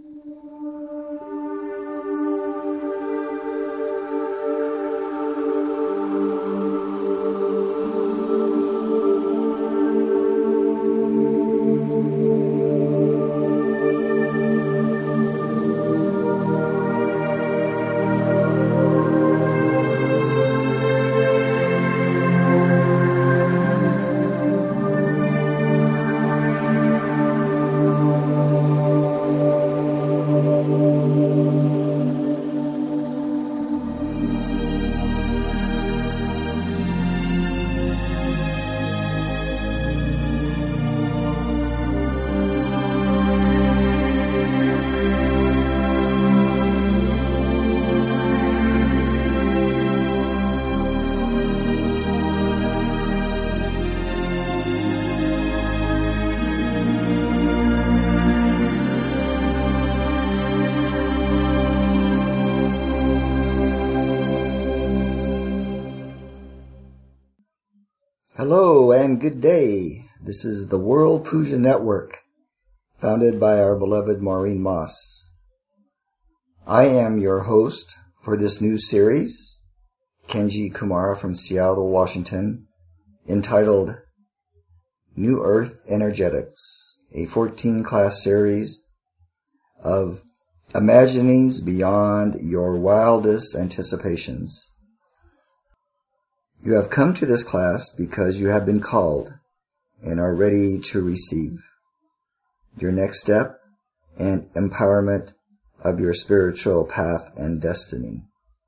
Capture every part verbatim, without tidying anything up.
Hello and good day. This is the World Puja Network, founded by our beloved Maureen Moss. I am your host for this new series, Kenji Kumara from Seattle, Washington, entitled New Earth Energetics, a fourteen-class series of imaginings beyond your wildest anticipations. You have come to this class because you have been called and are ready to receive your next step and empowerment of your spiritual path and destiny.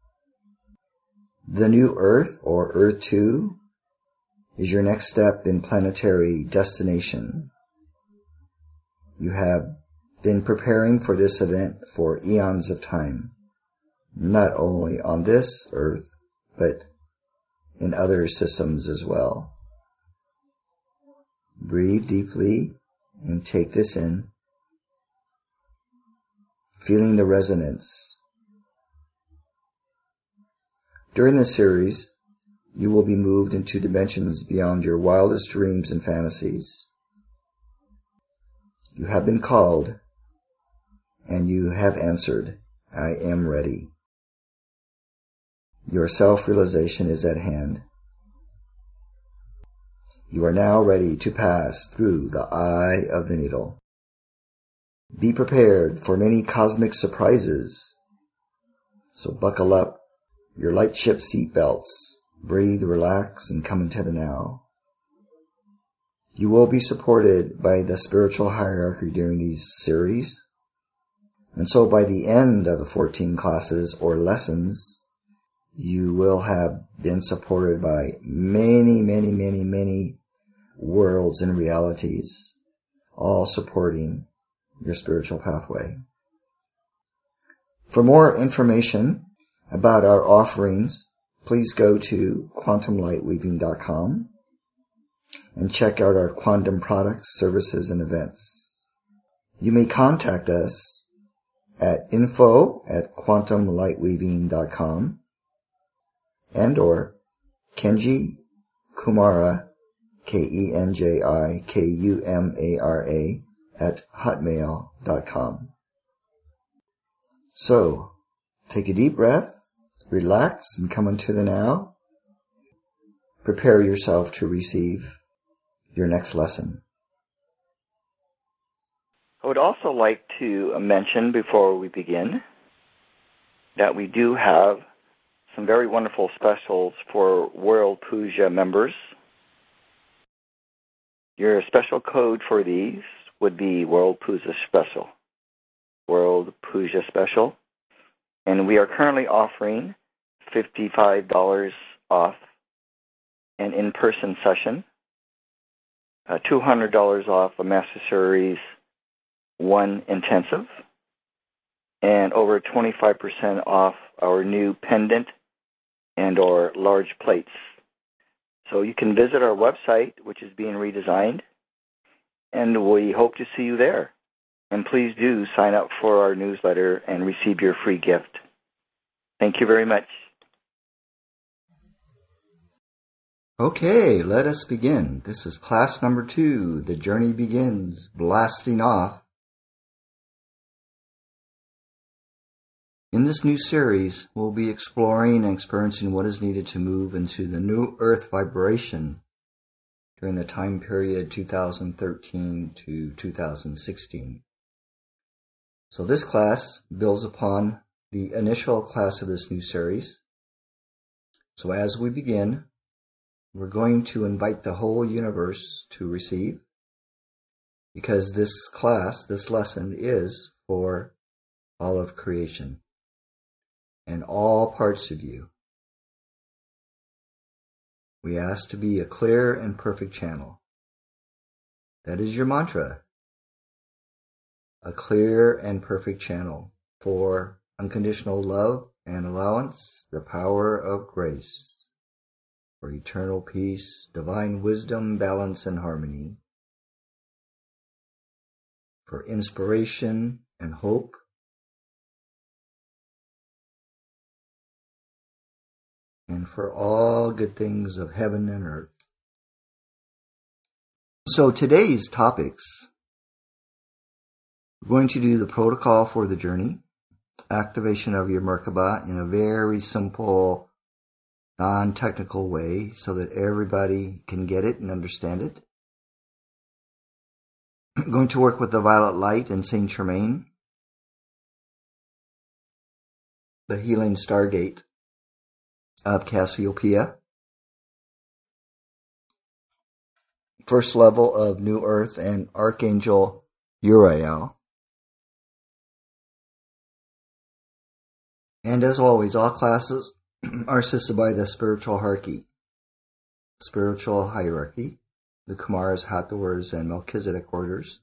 The new Earth, or Earth two, is your next step in planetary destination. You have been preparing for this event for eons of time, not only on this Earth, but in other systems as well. Breathe deeply and take this in, feeling the resonance. During this series, you will be moved into dimensions beyond your wildest dreams and fantasies. You have been called, and you have answered, I am ready. Your self-realization is at hand. You are now ready to pass through the eye of the needle. Be prepared for many cosmic surprises. So buckle up your light ship seat belts. Breathe, relax, and come into the now. You will be supported by the spiritual hierarchy during these series. And so by the end of the fourteen classes or lessons, you will have been supported by many, many, many, many worlds and realities, all supporting your spiritual pathway. For more information about our offerings, please go to quantum light weaving dot com and check out our quantum products, services, and events. You may contact us at info at quantum light weaving dot com and or Kenji Kumara, K E N J I K U M A R A, at hotmail dot com. So, take a deep breath, relax, and come into the now. Prepare yourself to receive your next lesson. I would also like to mention before we begin that we do have some very wonderful specials for World Puja members. Your special code for these would be World Puja Special. World Puja Special. And we are currently offering fifty-five dollars off an in-person session, uh, two hundred dollars off a Master Series one intensive, and over twenty-five percent off our new pendant and or large plates. So you can visit our website, which is being redesigned, and we hope to see you there. And please do sign up for our newsletter and receive your free gift. Thank you very much. Okay, let us begin. This is class number two. The journey begins, blasting off. In this new series, we'll be exploring and experiencing what is needed to move into the new Earth vibration during the time period two thousand thirteen to two thousand sixteen. So this class builds upon the initial class of this new series. So as we begin, we're going to invite the whole universe to receive, because this class, this lesson, is for all of creation and all parts of you. We ask to be a clear and perfect channel. That is your mantra. A clear and perfect channel for unconditional love and allowance, the power of grace, for eternal peace, divine wisdom, balance, and harmony, for inspiration and hope, and for all good things of heaven and earth. So today's topics, we're going to do the protocol for the journey, activation of your Merkaba in a very simple, non-technical way so that everybody can get it and understand it. I'm going to work with the violet light in Saint Germain, the healing stargate of Cassiopeia, first level of New Earth, and Archangel Uriel. And as always, all classes are assisted by the spiritual hierarchy, spiritual hierarchy, the Kumaras, Hathors, and Melchizedek orders.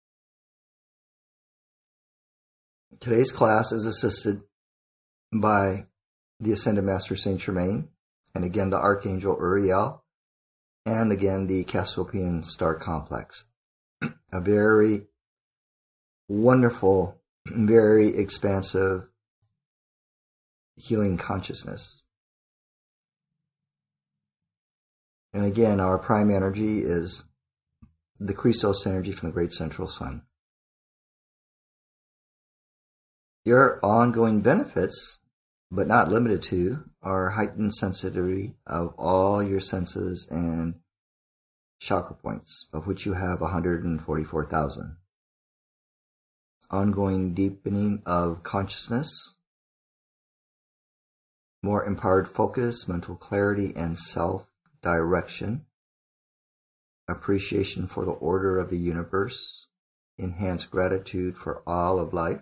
Today's class is assisted by the Ascended Master Saint Germain, and again the Archangel Uriel, and again the Cassiopeian Star Complex. A very wonderful, very expansive healing consciousness. And again, our prime energy is the Christos energy from the Great Central Sun. Your ongoing benefits, but not limited to, are heightened sensitivity of all your senses and chakra points, of which you have one hundred forty-four thousand. Ongoing deepening of consciousness, more empowered focus, mental clarity, and self-direction, appreciation for the order of the universe, enhanced gratitude for all of life,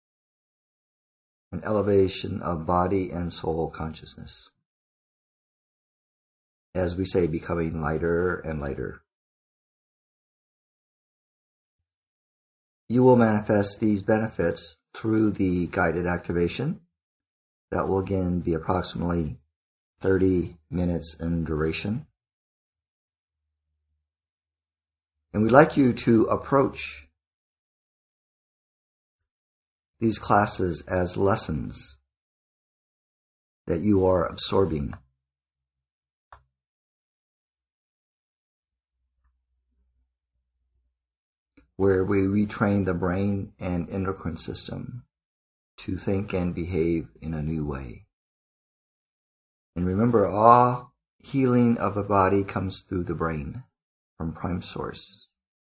an elevation of body and soul consciousness. As we say, becoming lighter and lighter. You will manifest these benefits through the guided activation. That will again be approximately thirty minutes in duration. And we'd like you to approach these classes as lessons that you are absorbing. Where we retrain the brain and endocrine system to think and behave in a new way. And remember, all healing of the body comes through the brain from Prime Source.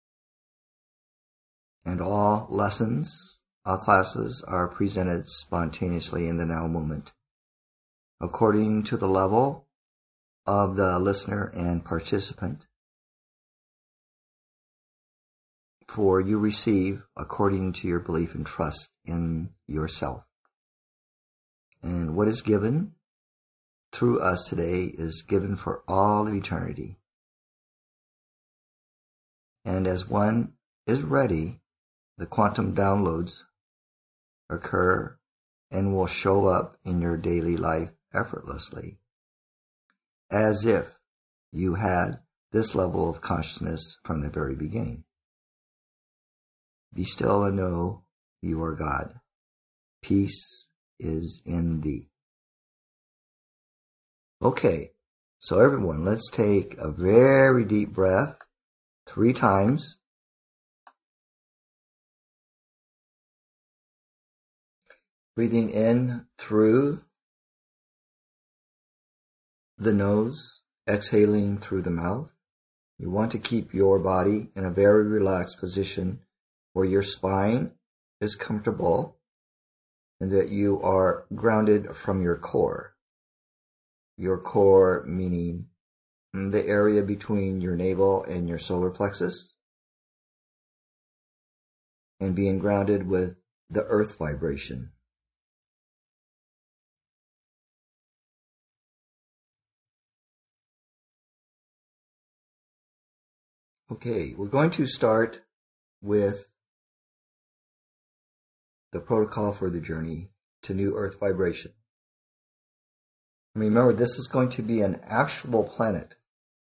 And all lessons, all classes are presented spontaneously in the now moment, according to the level of the listener and participant. For you receive according to your belief and trust in yourself. And what is given through us today is given for all of eternity. And as one is ready, the quantum downloads occur and will show up in your daily life effortlessly, as if you had this level of consciousness from the very beginning. Be still and know you are God. Peace is in thee. Okay, so everyone, let's take a very deep breath three times. Breathing in through the nose, exhaling through the mouth. You want to keep your body in a very relaxed position where your spine is comfortable and that you are grounded from your core. Your core meaning the area between your navel and your solar plexus, and being grounded with the earth vibration. Okay, we're going to start with the protocol for the journey to new earth vibration. Remember, this is going to be an actual planet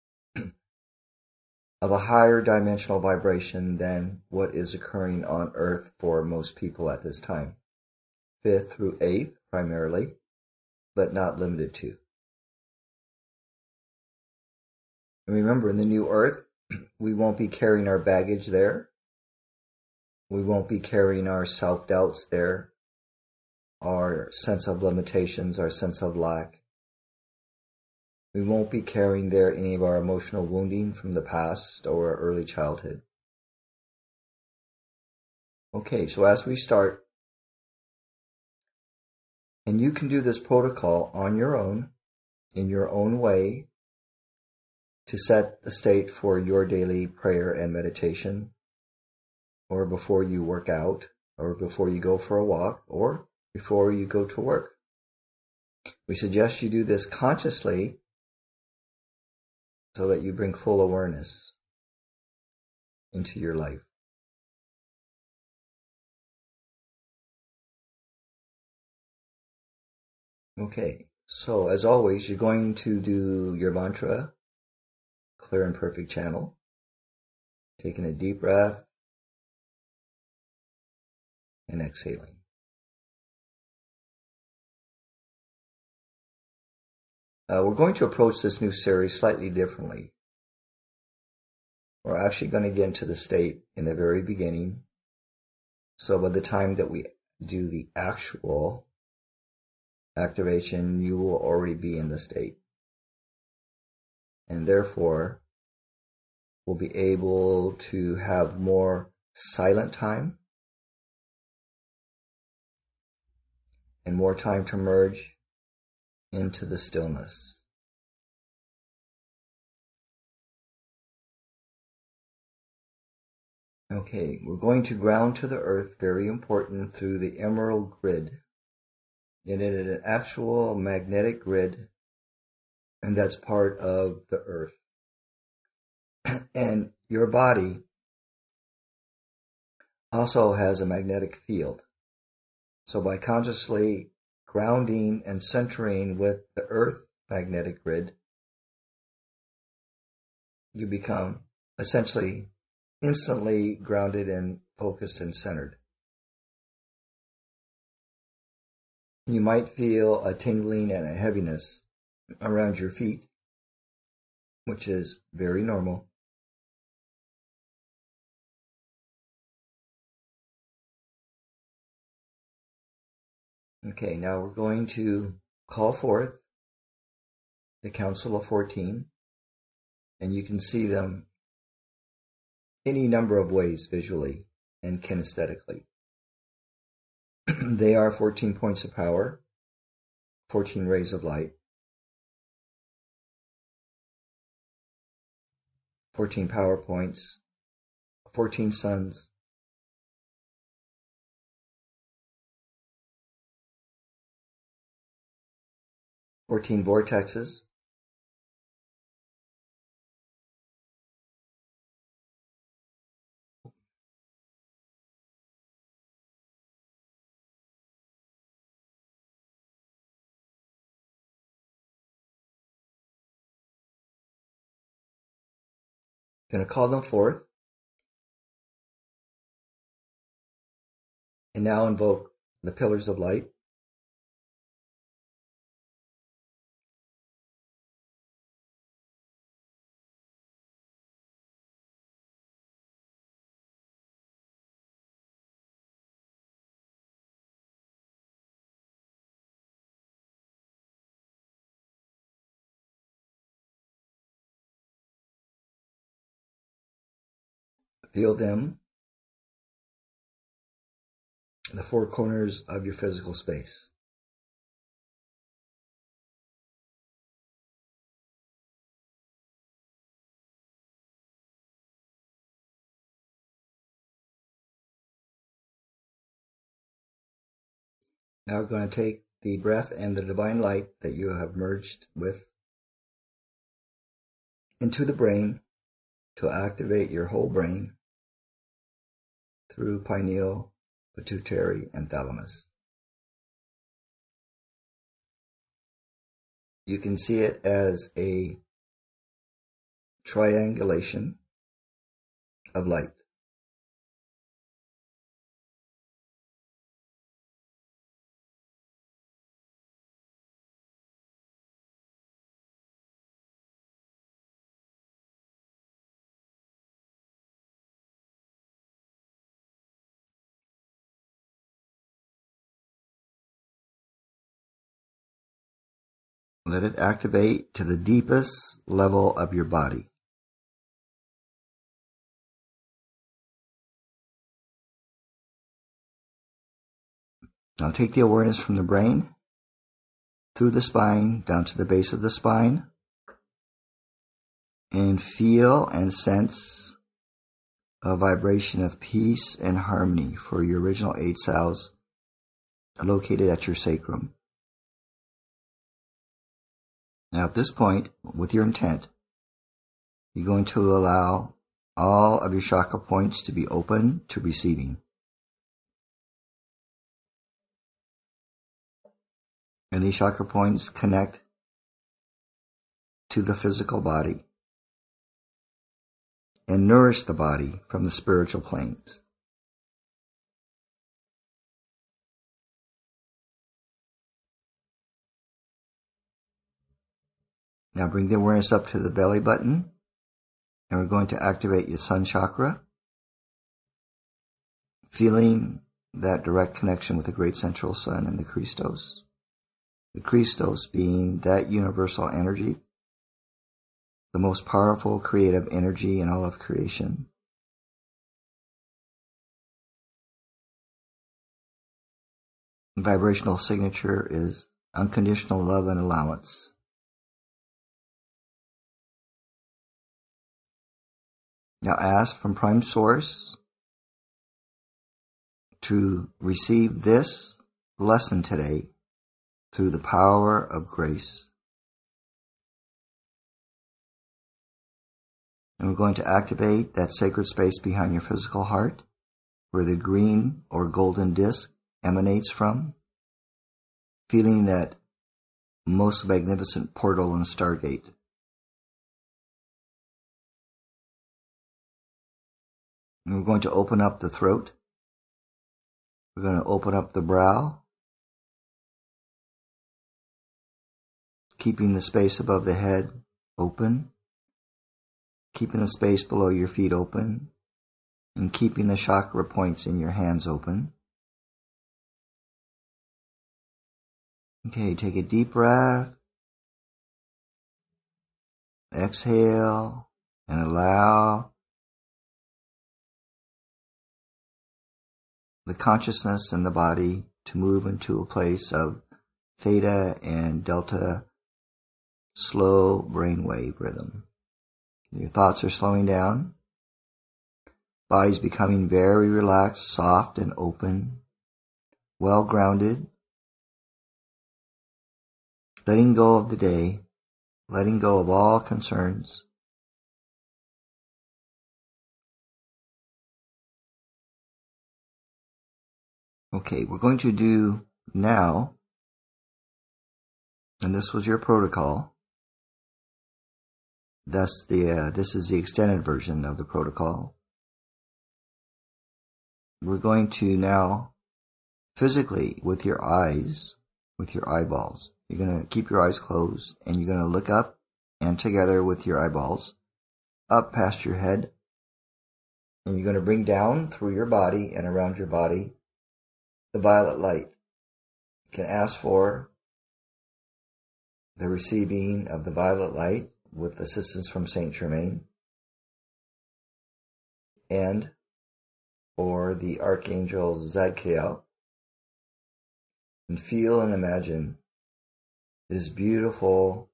of a higher dimensional vibration than what is occurring on Earth for most people at this time. Fifth through eighth, primarily, but not limited to. And remember, in the new Earth, we won't be carrying our baggage there. We won't be carrying our self-doubts there, our sense of limitations, our sense of lack. We won't be carrying there any of our emotional wounding from the past or early childhood. Okay, so as we start, and you can do this protocol on your own, in your own way, to set the state for your daily prayer and meditation, or before you work out, or before you go for a walk, or before you go to work. We suggest you do this consciously so that you bring full awareness into your life. Okay, so as always, you're going to do your mantra, clear and perfect channel, taking a deep breath and exhaling. Uh, we're going to approach this new series slightly differently. We're actually going to get into the state in the very beginning. So by the time that we do the actual activation, you will already be in the state. And therefore, we'll be able to have more silent time and more time to merge into the stillness. Okay, we're going to ground to the earth, very important, through the emerald grid. It is an actual magnetic grid, and that's part of the earth. And your body also has a magnetic field. So by consciously grounding and centering with the earth magnetic grid, you become essentially instantly grounded and focused and centered. You might feel a tingling and a heaviness around your feet, which is very normal. Okay, now we're going to call forth the Council of fourteen, and you can see them any number of ways visually and kinesthetically. They are fourteen points of power, fourteen rays of light, fourteen power points, fourteen suns, fourteen vortexes, going to call them forth, and now invoke the pillars of light. Feel them in the four corners of your physical space. Now we're going to take the breath and the divine light that you have merged with into the brain to activate your whole brain through pineal, pituitary, and thalamus. You can see it as a triangulation of light. Let it activate to the deepest level of your body. Now take the awareness from the brain, through the spine, down to the base of the spine, and feel and sense a vibration of peace and harmony for your original eight cells located at your sacrum. Now at this point, with your intent, you're going to allow all of your chakra points to be open to receiving. And these chakra points connect to the physical body and nourish the body from the spiritual planes. Now bring the awareness up to the belly button, and we're going to activate your sun chakra, feeling that direct connection with the great central sun and the Christos. The Christos being that universal energy, the most powerful creative energy in all of creation. The vibrational signature is unconditional love and allowance. Now ask from Prime Source to receive this lesson today through the power of grace. And we're going to activate that sacred space behind your physical heart, where the green or golden disc emanates from, feeling that most magnificent portal and stargate. And we're going to open up the throat. We're going to open up the brow, keeping the space above the head open, keeping the space below your feet open, and keeping the chakra points in your hands open. Okay, take a deep breath. Exhale and allow the consciousness in the body to move into a place of theta and delta slow brainwave rhythm. Your thoughts are slowing down. Body's becoming very relaxed, soft and open, well grounded. Letting go of the day, letting go of all concerns. Okay, we're going to do now, and this was your protocol. That's the uh, this is the extended version of the protocol. We're going to now physically, with your eyes, with your eyeballs, you're going to keep your eyes closed and you're going to look up and together with your eyeballs up past your head, and you're going to bring down through your body and around your body the violet light. You can ask for the receiving of the violet light with assistance from Saint Germain. and or the Archangel Zadkiel, and feel and imagine this beautiful,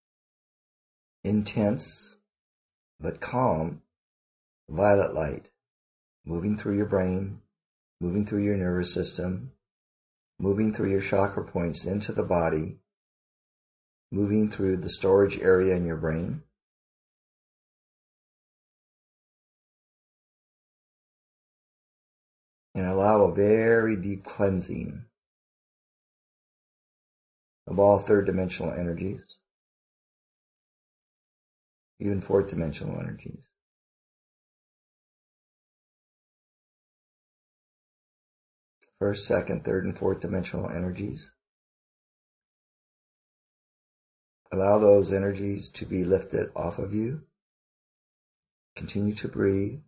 intense, but calm violet light moving through your brain, moving through your nervous system, moving through your chakra points into the body, moving through the storage area in your brain. And allow a very deep cleansing of all third dimensional energies, even fourth dimensional energies. First, second, third, and fourth dimensional energies. Allow those energies to be lifted off of you. Continue to breathe.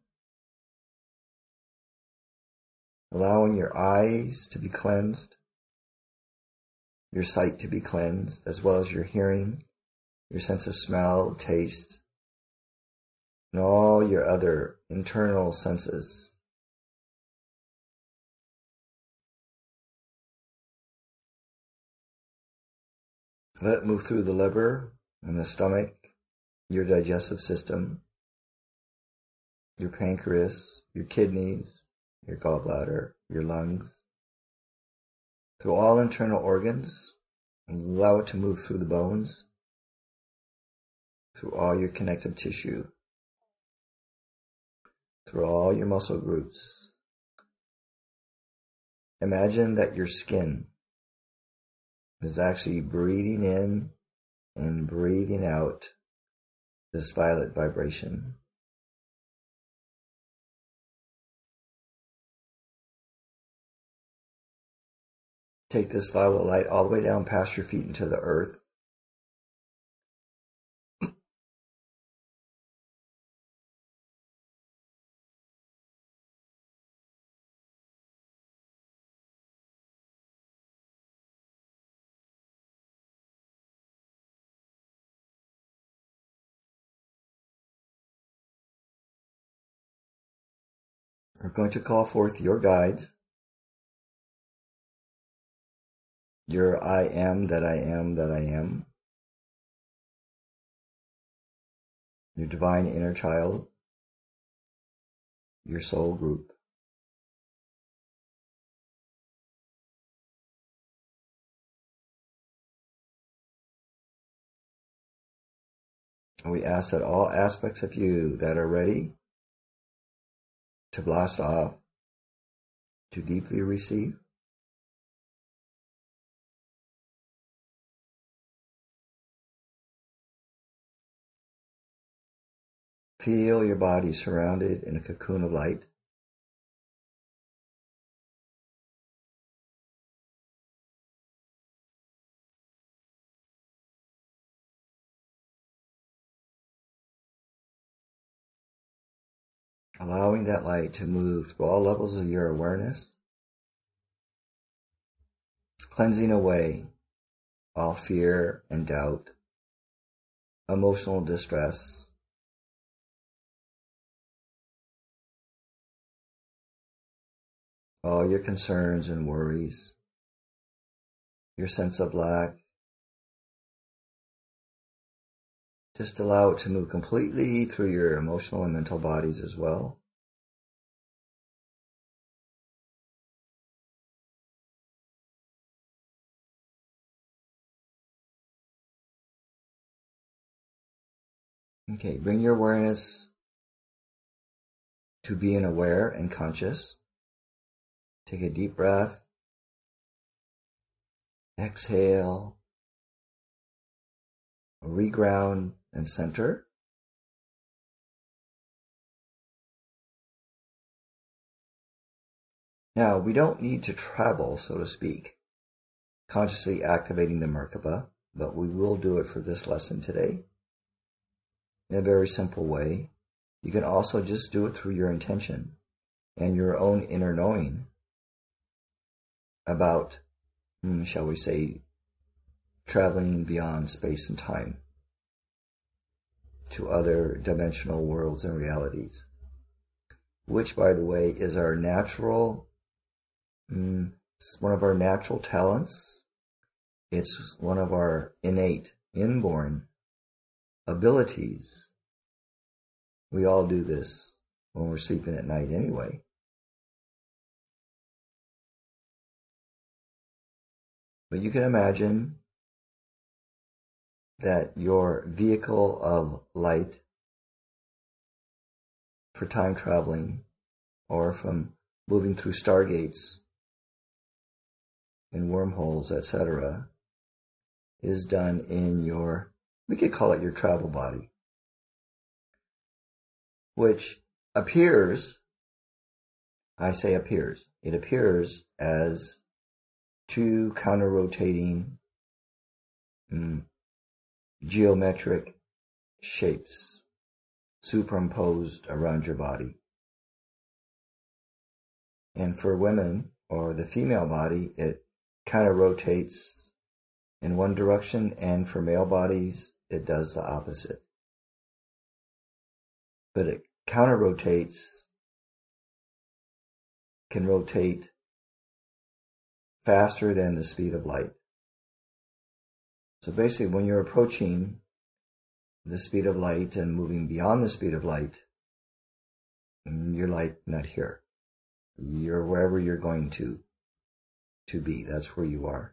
Allowing your eyes to be cleansed, your sight to be cleansed, as well as your hearing, your sense of smell, taste, and all your other internal senses. Let it move through the liver and the stomach, your digestive system, your pancreas, your kidneys, your gallbladder, your lungs, through all internal organs, and allow it to move through the bones, through all your connective tissue, through all your muscle groups. Imagine that your skin is actually breathing in and breathing out this violet vibration. Take this violet light all the way down past your feet into the earth. We're going to call forth your guides, your I am that I am that I am, your divine inner child, your soul group. And we ask that all aspects of you that are ready to blast off, to deeply receive, feel your body surrounded in a cocoon of light. Allowing that light to move through all levels of your awareness, cleansing away all fear and doubt, emotional distress, all your concerns and worries, your sense of lack. Just allow it to move completely through your emotional and mental bodies as well. Okay, bring your awareness to being aware and conscious. Take a deep breath. Exhale. Reground and center. Now, we don't need to travel, so to speak, consciously activating the Merkaba, but we will do it for this lesson today in a very simple way. You can also just do it through your intention and your own inner knowing about, shall we say, traveling beyond space and time to other dimensional worlds and realities. which, by the way, is our natural, mm, it's one of our natural talents. It's one of our innate, inborn abilities. We all do this when we're sleeping at night anyway. But you can imagine that your vehicle of light for time traveling or from moving through stargates and wormholes, et cetera, is done in your, we could call it your travel body, which appears, I say appears, it appears as two counter-rotating mm, geometric shapes superimposed around your body. And for women, or the female body, it kind of rotates in one direction, and for male bodies, it does the opposite. But it counter-rotates, can rotate faster than the speed of light. So basically, when you're approaching the speed of light and moving beyond the speed of light, you're like not here. You're wherever you're going to to be. That's where you are.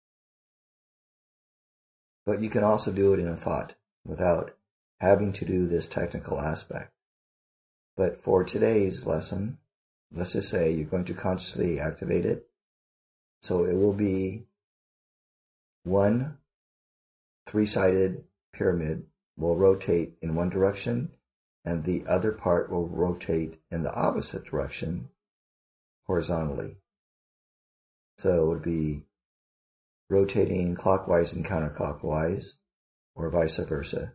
But you can also do it in a thought without having to do this technical aspect. But for today's lesson, let's just say you're going to consciously activate it. So it will be one three-sided pyramid will rotate in one direction, and the other part will rotate in the opposite direction horizontally. So it would be rotating clockwise and counterclockwise, or vice versa.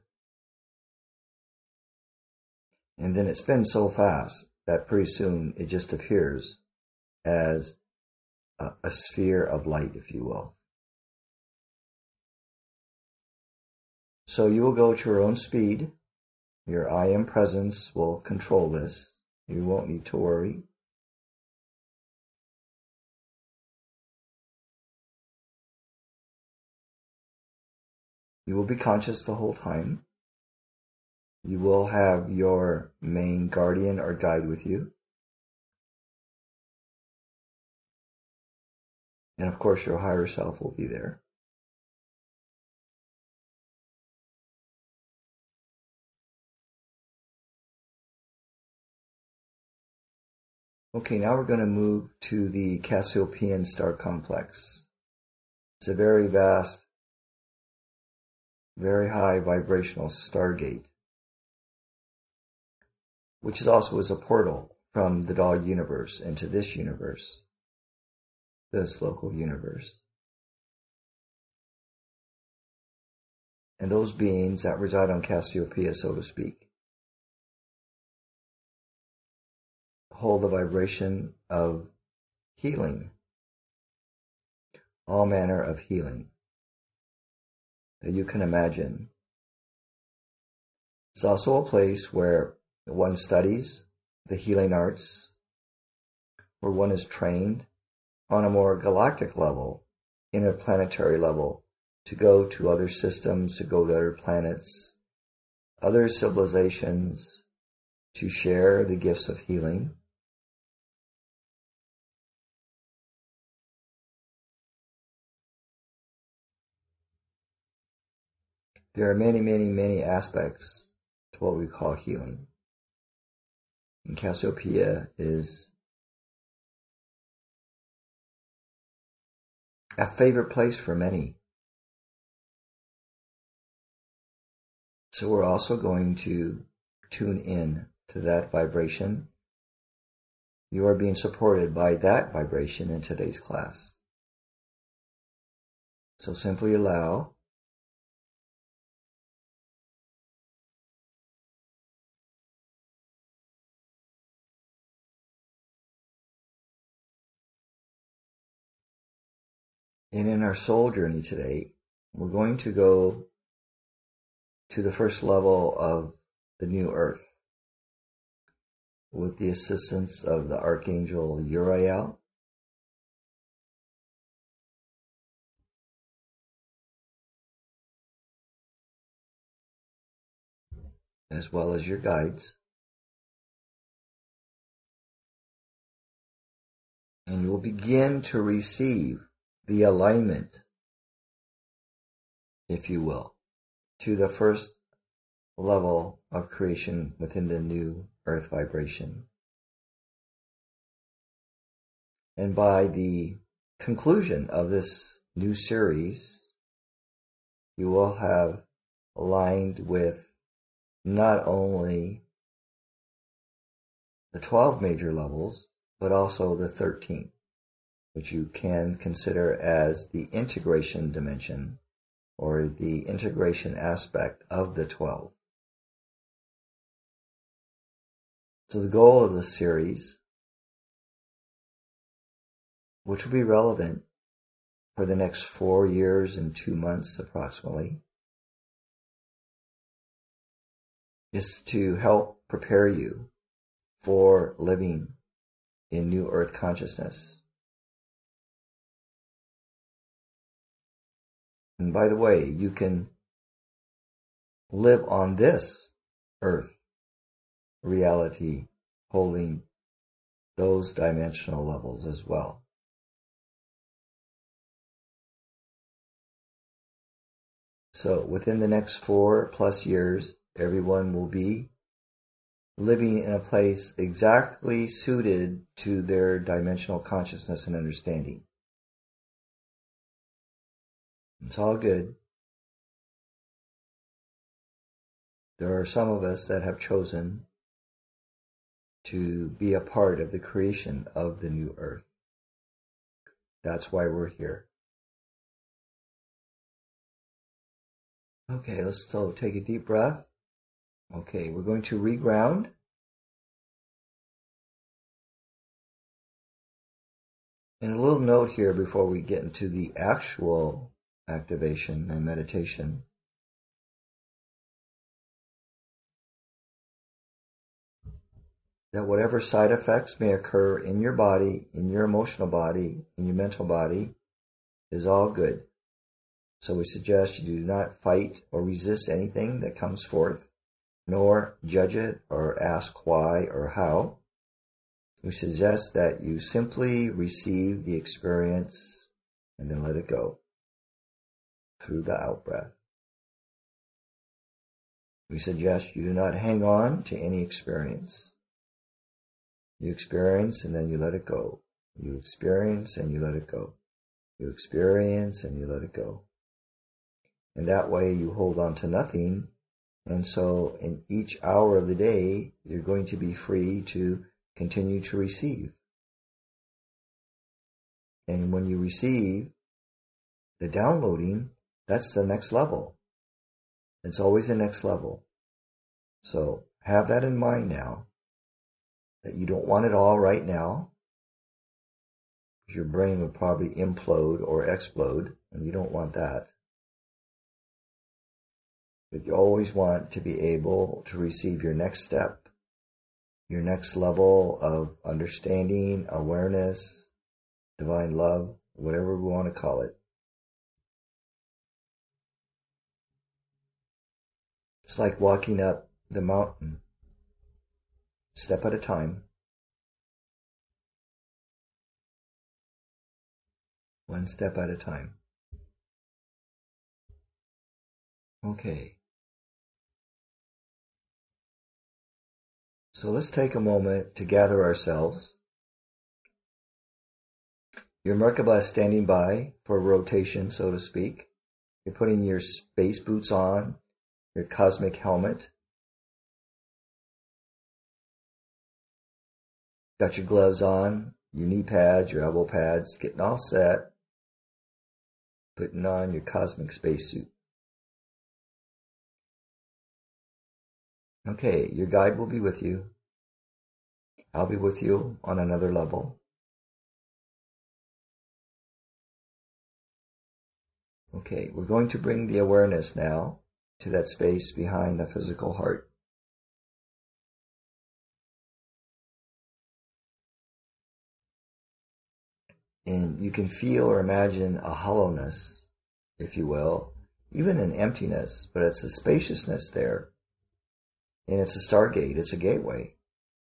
And then it spins so fast that pretty soon it just appears as a, a sphere of light, if you will. So you will go at your own speed. Your I am presence will control this. You won't need to worry. You will be conscious the whole time. You will have your main guardian or guide with you. And of course, your higher self will be there. Okay, now we're going to move to the Cassiopean star complex. It's a very vast, very high vibrational stargate, which is also is a portal from the dog universe into this universe, this local universe. And those beings that reside on Cassiopeia, so to speak, hold the vibration of healing, all manner of healing that you can imagine. It's also a place where one studies the healing arts, where one is trained on a more galactic level, interplanetary level, to go to other systems, to go to other planets, other civilizations, to share the gifts of healing. There are many, many, many aspects to what we call healing. And Cassiopeia is a favorite place for many. So we're also going to tune in to that vibration. You are being supported by that vibration in today's class. So simply allow And in our soul journey today, we're going to go to the first level of the new earth, with the assistance of the Archangel Uriel. As well as your guides. And you will begin to receive the alignment, if you will, to the first level of creation within the new earth vibration. And by the conclusion of this new series, you will have aligned with not only the twelve major levels, but also the thirteenth, which you can consider as the integration dimension, or the integration aspect of the twelve. So the goal of this series, which will be relevant for the next four years and two months approximately, is to help prepare you for living in New Earth consciousness. And by the way, you can live on this earth reality holding those dimensional levels as well. So within the next four plus years, everyone will be living in a place exactly suited to their dimensional consciousness and understanding. It's all good. There are some of us that have chosen to be a part of the creation of the new earth. That's why we're here. Okay, let's so take a deep breath. Okay, we're going to reground. And a little note here before we get into the actual activation and meditation. That whatever side effects may occur in your body, in your emotional body, in your mental body, is all good. So we suggest you do not fight or resist anything that comes forth, nor judge it or ask why or how. We suggest that you simply receive the experience and then let it go through the out-breath. We suggest you do not hang on to any experience. You experience and then you let it go. You experience and you let it go. You experience and you let it go. And that way you hold on to nothing. And so in each hour of the day, you're going to be free to continue to receive. And when you receive the downloading, that's the next level. It's always the next level. So have that in mind now, that you don't want it all right now. Your brain would probably implode or explode, and you don't want that. But you always want to be able to receive your next step, your next level of understanding, awareness, divine love, whatever we want to call it. It's like walking up the mountain, step at a time. One step at a time. Okay. So let's take a moment to gather ourselves. Your Merkaba is standing by for rotation, so to speak. You're putting your space boots on, your cosmic helmet. Got your gloves on, your knee pads, your elbow pads, getting all set. Putting on your cosmic spacesuit. Okay, your guide will be with you. I'll be with you on another level. Okay, we're going to bring the awareness now to that space behind the physical heart. And you can feel or imagine a hollowness, if you will, even an emptiness, but it's a spaciousness there. And it's a stargate, it's a gateway.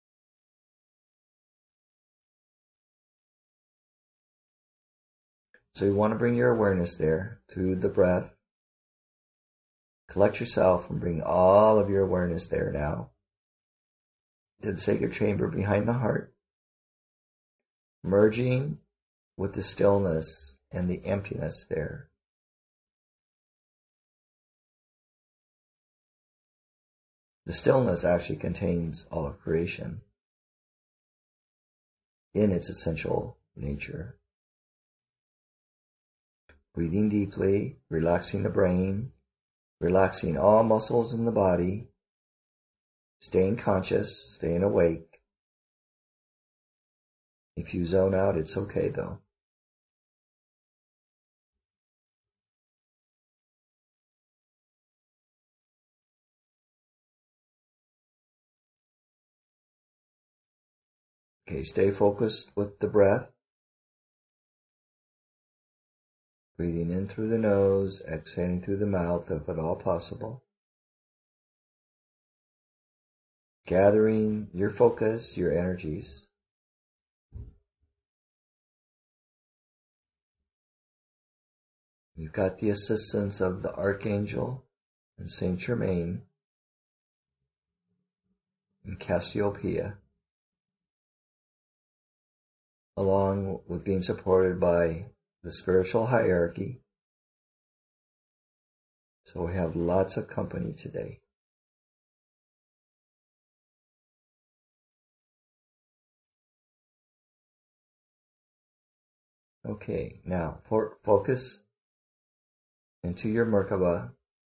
So you want to bring your awareness there through the breath. Collect yourself and bring all of your awareness there now to the sacred chamber behind the heart, merging with the stillness and the emptiness there. The stillness actually contains all of creation in its essential nature. Breathing deeply, relaxing the brain, relaxing all muscles in the body, staying conscious, staying awake. If you zone out, it's okay though. Okay, stay focused with the breath. Breathing in through the nose, exhaling through the mouth if at all possible. Gathering your focus, your energies. You've got the assistance of the Archangel and Saint Germain and Cassiopeia, along with being supported by the spiritual hierarchy. So we have lots of company today. Okay, now for focus into your Merkaba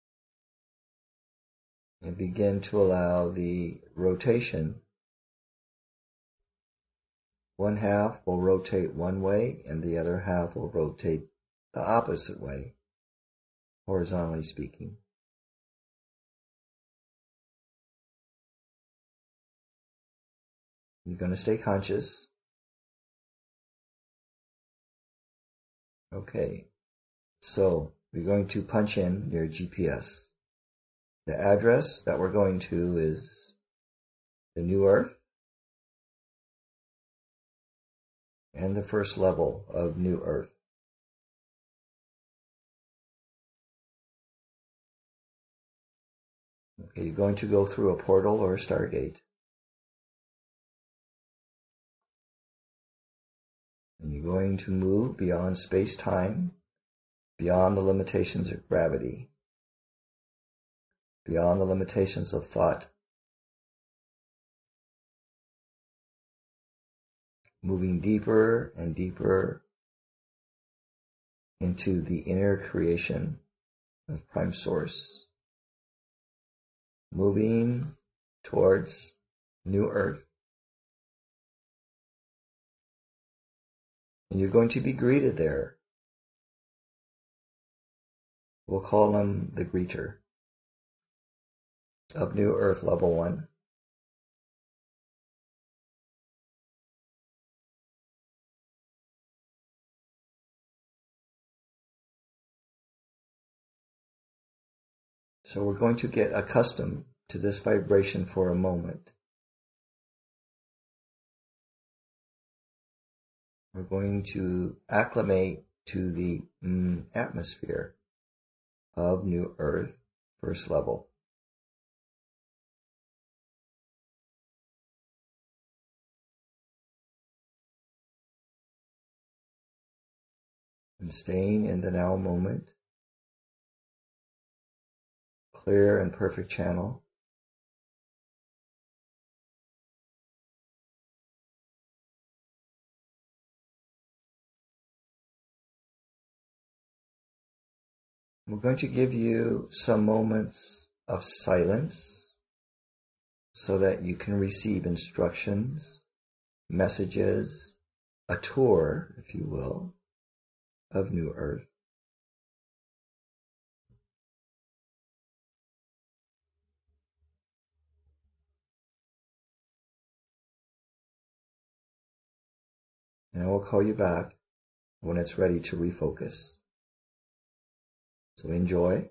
and begin to allow the rotation. One half will rotate one way and the other half will rotate the opposite way, horizontally speaking. You're going to stay conscious. Okay, so we're going to punch in your G P S. The address that we're going to is the New Earth and the first level of New Earth. Okay, you're going to go through a portal or a stargate. And you're going to move beyond space-time, beyond the limitations of gravity, beyond the limitations of thought, moving deeper and deeper into the inner creation of Prime Source, moving towards New Earth. And you're going to be greeted there. We'll call him the greeter of New Earth Level one. So we're going to get accustomed to this vibration for a moment. We're going to acclimate to the mm, atmosphere of New Earth, first level. And staying in the now moment, clear and perfect channel. We're going to give you some moments of silence so that you can receive instructions, messages, a tour, if you will, of New Earth. And I will call you back when it's ready to refocus. So enjoy.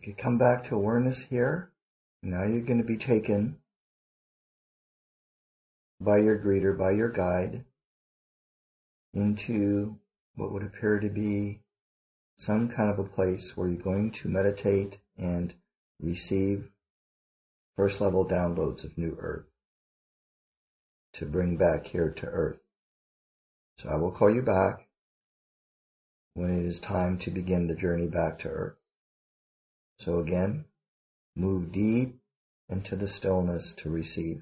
you come back to awareness here, now you're going to be taken by your greeter, by your guide, into what would appear to be some kind of a place where you're going to meditate and receive first level downloads of New Earth to bring back here to Earth. So I will call you back when it is time to begin the journey back to Earth. So again, move deep into the stillness to receive.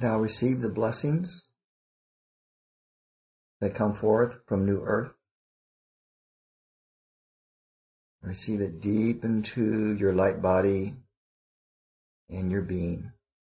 Now receive the blessings that come forth from New Earth. Receive it deep into your light body and your being.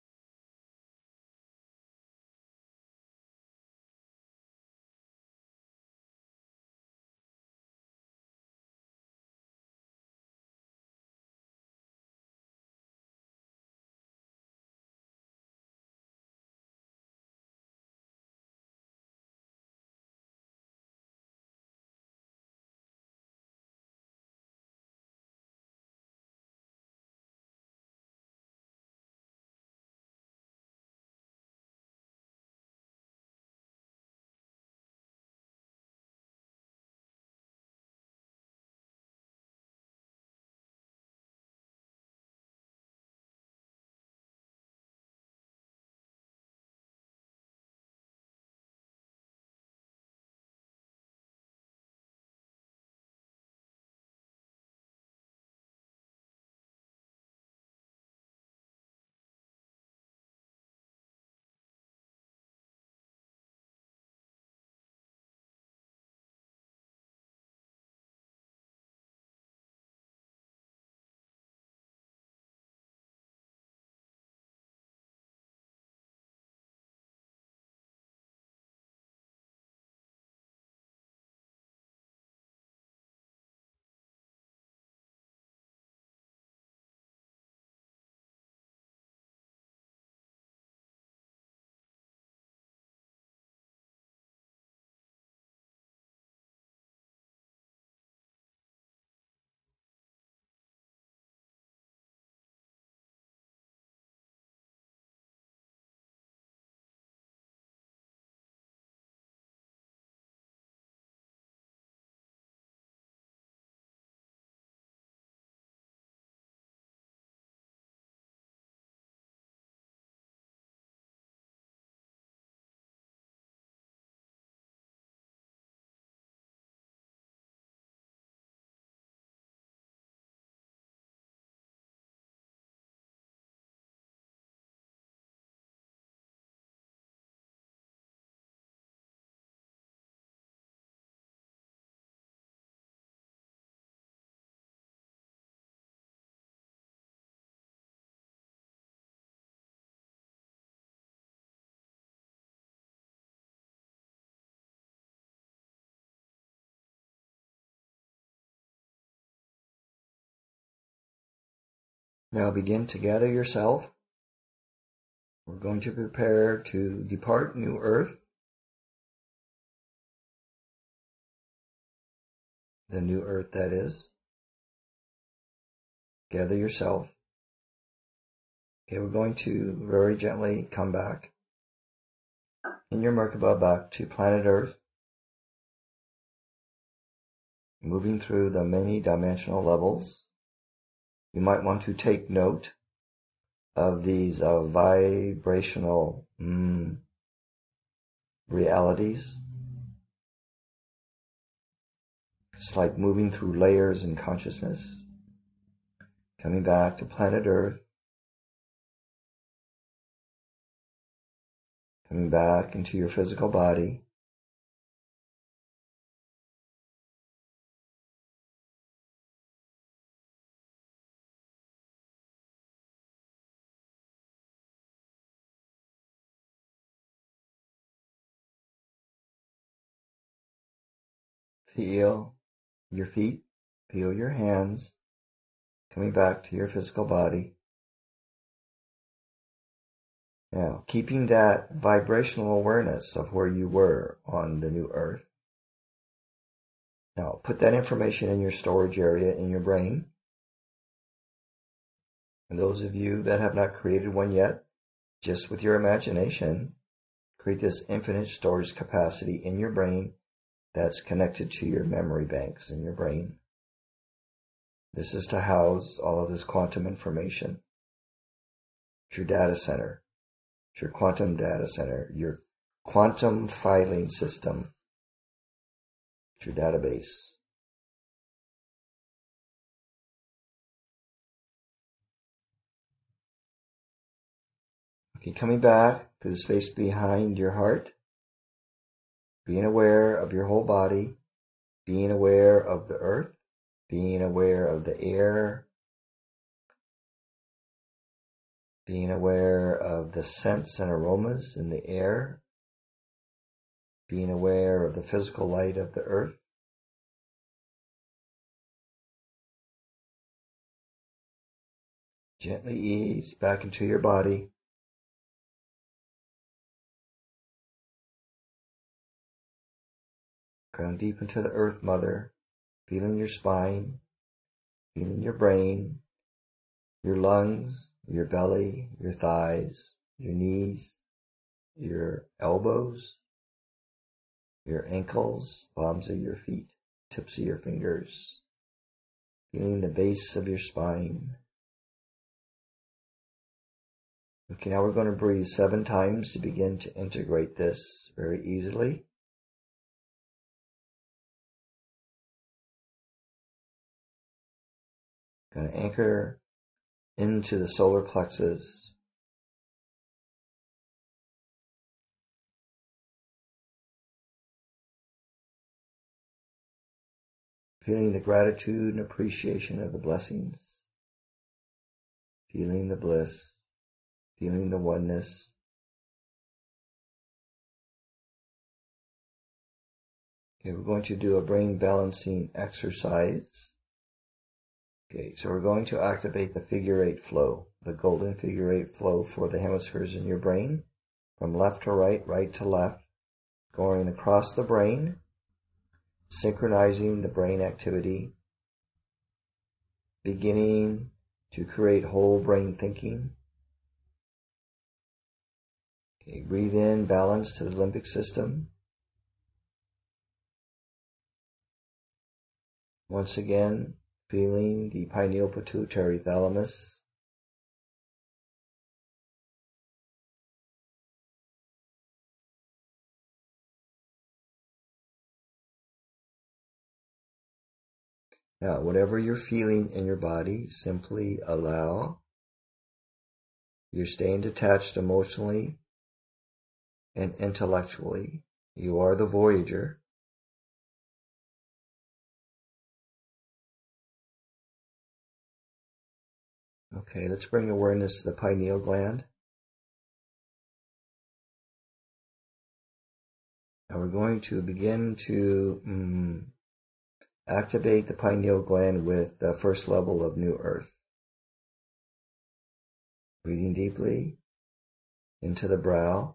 Now begin to gather yourself. We're going to prepare to depart New Earth, the New Earth that is. Gather yourself. Okay, we're going to very gently come back in your Merkaba back to planet Earth, moving through the many dimensional levels. You might want to take note of these uh, vibrational mm, realities. It's like moving through layers in consciousness, coming back to planet Earth, coming back into your physical body, feel your feet, feel your hands, coming back to your physical body. Now, keeping that vibrational awareness of where you were on the New Earth. Now, put that information in your storage area in your brain. And those of you that have not created one yet, just with your imagination, create this infinite storage capacity in your brain that's connected to your memory banks in your brain. This is to house all of this quantum information. It's your data center. It's your quantum data center, your quantum filing system. It's your database. Okay, coming back to the space behind your heart, being aware of your whole body, being aware of the earth, being aware of the air, being aware of the scents and aromas in the air, being aware of the physical light of the earth. Gently ease back into your body. Ground deep into the earth mother, feeling your spine, feeling your brain, your lungs, your belly, your thighs, your knees, your elbows, your ankles, palms of your feet, tips of your fingers, feeling the base of your spine. Okay, now we're going to breathe seven times to begin to integrate this very easily. Going to anchor into the solar plexus. Feeling the gratitude and appreciation of the blessings. Feeling the bliss. Feeling the oneness. Okay, we're going to do a brain balancing exercise. Okay, so we're going to activate the figure eight flow, the golden figure eight flow for the hemispheres in your brain, from left to right, right to left, going across the brain, synchronizing the brain activity, beginning to create whole brain thinking. Okay, breathe in, balance to the limbic system. Once again, feeling the pineal pituitary thalamus. Now, whatever you're feeling in your body, simply allow. You're staying detached emotionally and intellectually. You are the voyager. Okay, let's bring awareness to the pineal gland. Now we're going to begin to um, activate the pineal gland with the first level of New Earth. Breathing deeply into the brow.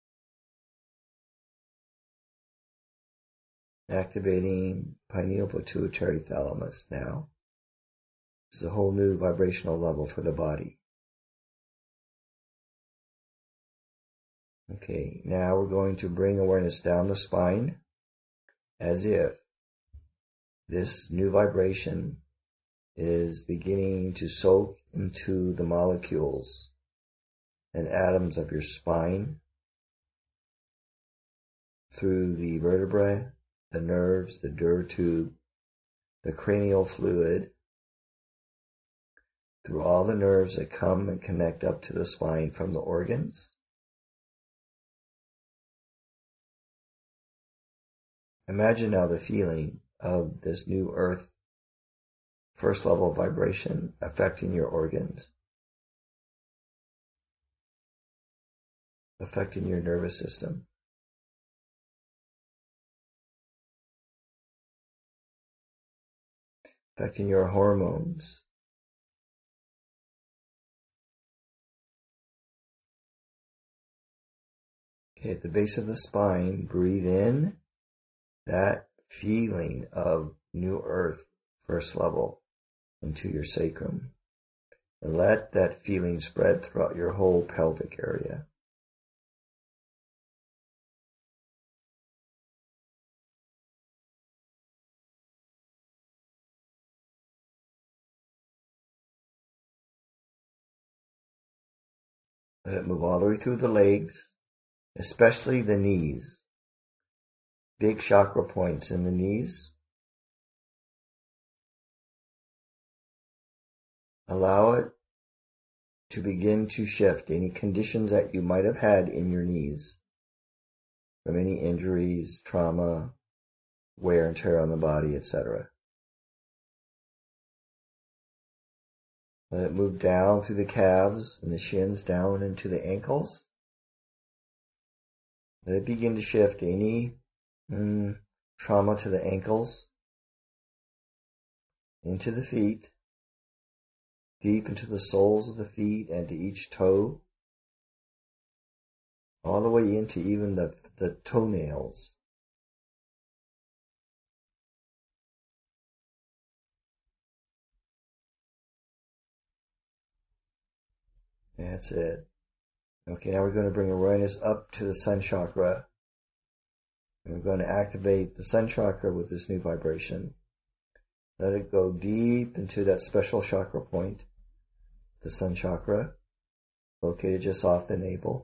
Activating pineal pituitary thalamus now. This is a whole new vibrational level for the body. Okay, now we're going to bring awareness down the spine as if this new vibration is beginning to soak into the molecules and atoms of your spine through the vertebrae, the nerves, the Dürr tube, the cranial fluid, through all the nerves that come and connect up to the spine from the organs. Imagine now the feeling of this new earth, first level vibration affecting your organs, affecting your nervous system. Affecting your hormones. Okay, at the base of the spine, breathe in that feeling of new earth, first level, into your sacrum. And let that feeling spread throughout your whole pelvic area. Let it move all the way through the legs, especially the knees. Big chakra points in the knees. Allow it to begin to shift any conditions that you might have had in your knees from any injuries, trauma, wear and tear on the body, et cetera. Let it move down through the calves and the shins, down into the ankles. Let it begin to shift any mm, trauma to the ankles, into the feet, deep into the soles of the feet and to each toe, all the way into even the, the toenails. That's it. Okay, now we're going to bring awareness up to the sun chakra. And we're going to activate the sun chakra with this new vibration. Let it go deep into that special chakra point, the sun chakra, located just off the navel.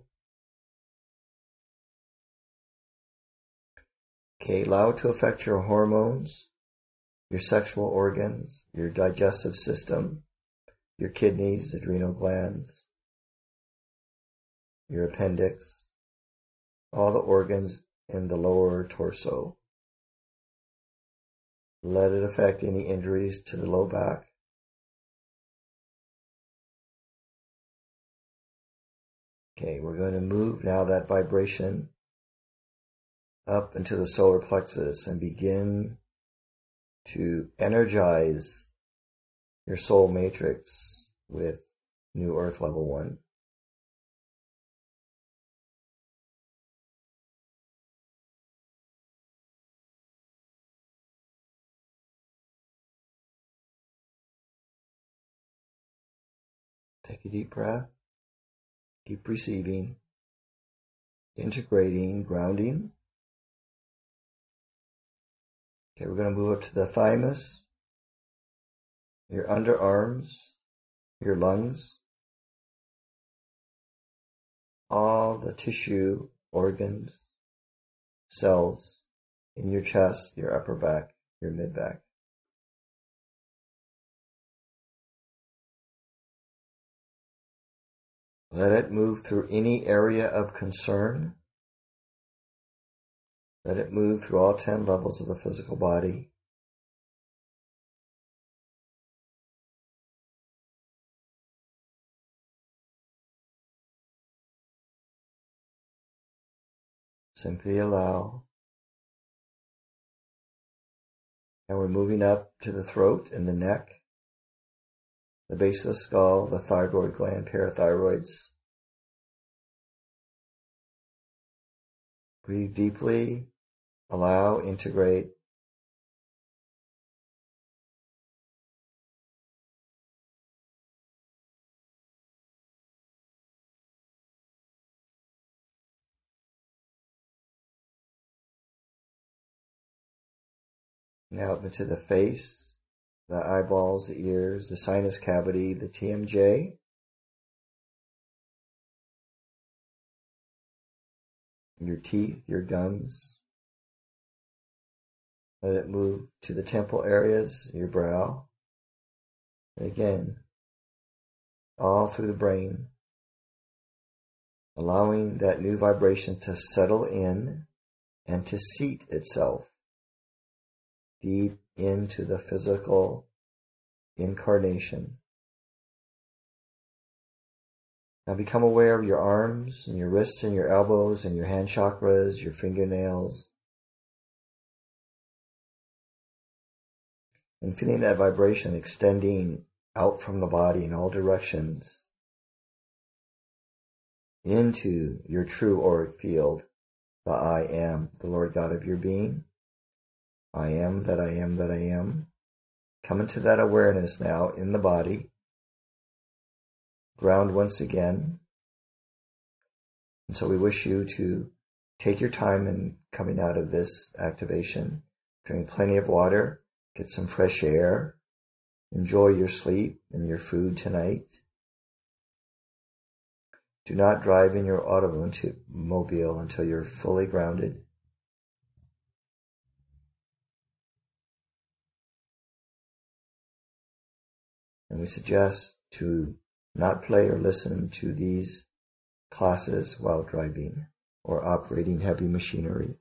Okay, allow it to affect your hormones, your sexual organs, your digestive system, your kidneys, adrenal glands, your appendix, all the organs in the lower torso. Let it affect any injuries to the low back. Okay, we're going to move now that vibration up into the solar plexus and begin to energize your soul matrix with New Earth Level one. Take a deep breath. Keep receiving, integrating, grounding. Okay, we're going to move up to the thymus, your underarms, your lungs, all the tissue, organs, cells in your chest, your upper back, your mid back. Let it move through any area of concern. Let it move through all ten levels of the physical body. Simply allow. And we're moving up to the throat and the neck, the base of the skull, the thyroid gland, parathyroids. Breathe deeply, allow, integrate. Now up into the face, the eyeballs, the ears, the sinus cavity, the T M J. Your teeth, your gums. Let it move to the temple areas, your brow. And again, all through the brain, allowing that new vibration to settle in and to seat itself deep into the physical incarnation. Now become aware of your arms and your wrists and your elbows and your hand chakras, your fingernails. And feeling that vibration extending out from the body in all directions into your true auric field, the I am, the Lord God of your being. I am that I am that I am. Come into that awareness now in the body. Ground once again. And so we wish you to take your time in coming out of this activation. Drink plenty of water. Get some fresh air. Enjoy your sleep and your food tonight. Do not drive in your automobile until you're fully grounded. And we suggest to not play or listen to these classes while driving or operating heavy machinery.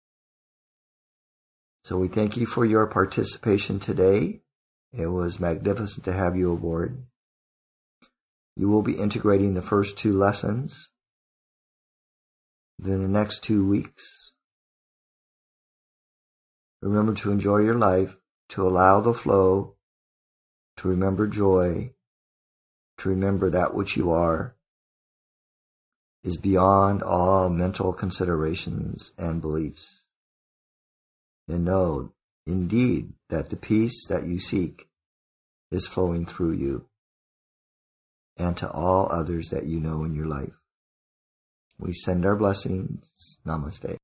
So we thank you for your participation today. It was magnificent to have you aboard. You will be integrating the first two lessons. Then the next two weeks. Remember to enjoy your life, to allow the flow, to remember joy, to remember that which you are is beyond all mental considerations and beliefs. And know, indeed, that the peace that you seek is flowing through you and to all others that you know in your life. We send our blessings. Namaste.